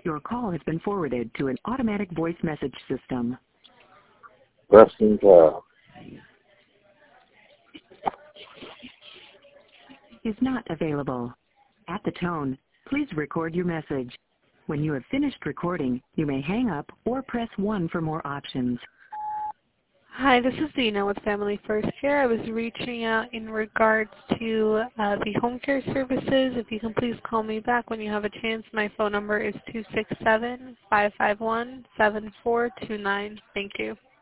Your call has been forwarded to an automatic voice message system. Preston Is not available. At the tone, please record your message. When you have finished recording, you may hang up or press 1 for more options. Hi, this is Dina with Family First Care. I was reaching out in regards to the home care services. If you can please call me back when you have a chance. My phone number is 267-551-7429. Thank you.